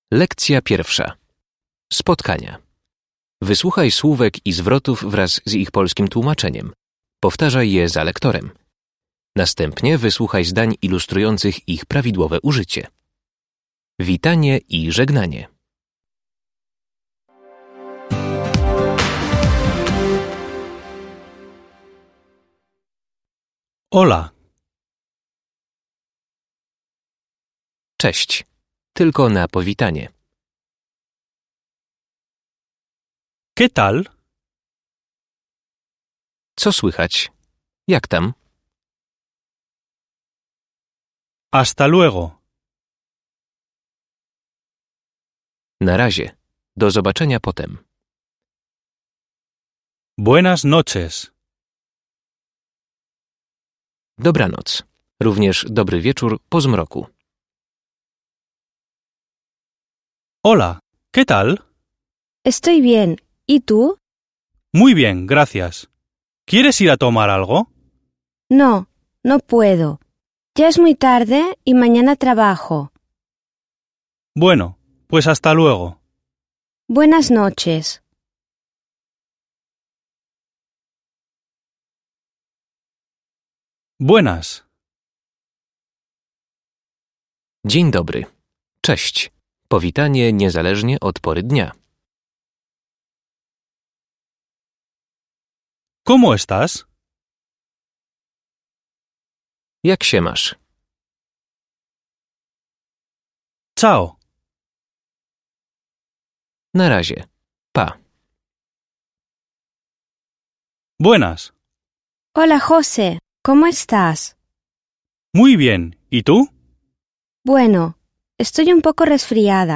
Lekcja pierwsza. Spotkania. Wysłuchaj słówek i zwrotów wraz z ich polskim tłumaczeniem. Powtarzaj je za lektorem. Następnie wysłuchaj zdań ilustrujących ich prawidłowe użycie. Witanie i żegnanie. Hola, Cześć. Tylko na powitanie. ¿qué tal? Co słychać? Jak tam? Hasta luego. Na razie. Do zobaczenia potem. Buenas noches. Dobranoc. Również dobry wieczór po zmroku. Hola, ¿qué tal? Estoy bien. ¿Y tú? Muy bien, gracias. ¿Quieres ir a tomar algo? No, no puedo. Ya es muy tarde y mañana trabajo. Bueno, pues hasta luego. Buenas noches. Buenas. Dzień dobry. Cześć. Powitanie niezależnie od pory dnia. ¿Cómo estás? Jak się masz? Chao. Na razie. Pa. Buenas. Hola, José. ¿Cómo estás? Muy bien. ¿Y tú? Bueno, estoy un poco resfriada.